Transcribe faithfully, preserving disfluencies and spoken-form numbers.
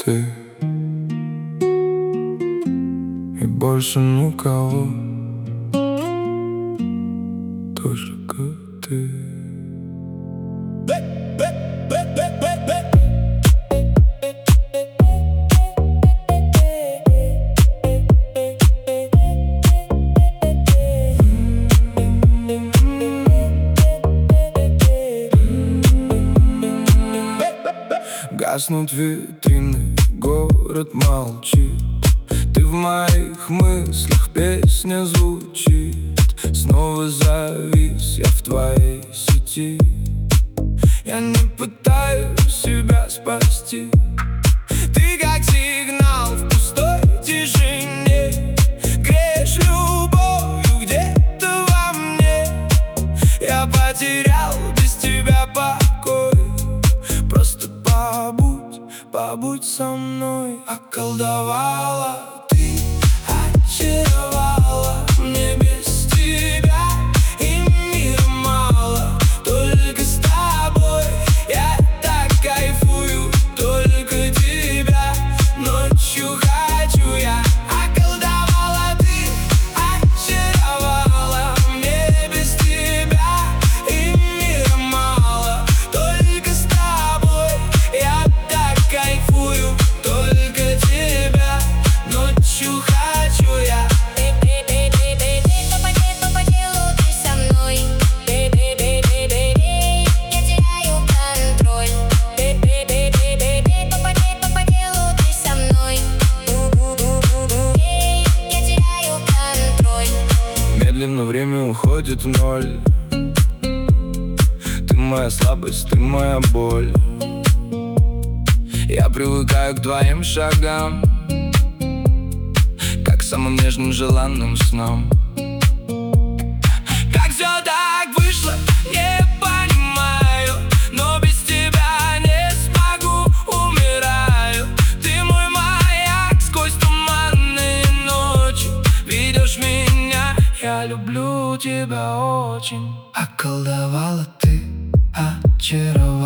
ты и больше никого, только ты. Гаснут витрины, город молчит. Ты в моих мыслях, песня звучит. Снова завис я в твоей сети. Я не пытаюсь себя спасти. Ты как сигнал в пустой тишине. Греешь любовью где-то во мне. Я потерял без тебя покой. Просто побудь, побудь со мной. Околдовала ты, очаровала. Мне без тебя и мира мало. Только с тобой я так кайфую. Только тебя ночью хочу я. Околдовала ты, очаровала. Мне без тебя и мира мало. Только с тобой я так кайфую. Только тебя ночью хочу я. Медленно время уходит в ноль. Ты моя слабость, ты моя боль. Я привыкаю к твоим шагам, как к самым нежным желанным снам. Как все так вышло, не понимаю. Но без тебя не смогу, умираю. Ты мой маяк сквозь туманные ночи. Ведешь меня, я люблю тебя очень. Околдовала ты, очаровала.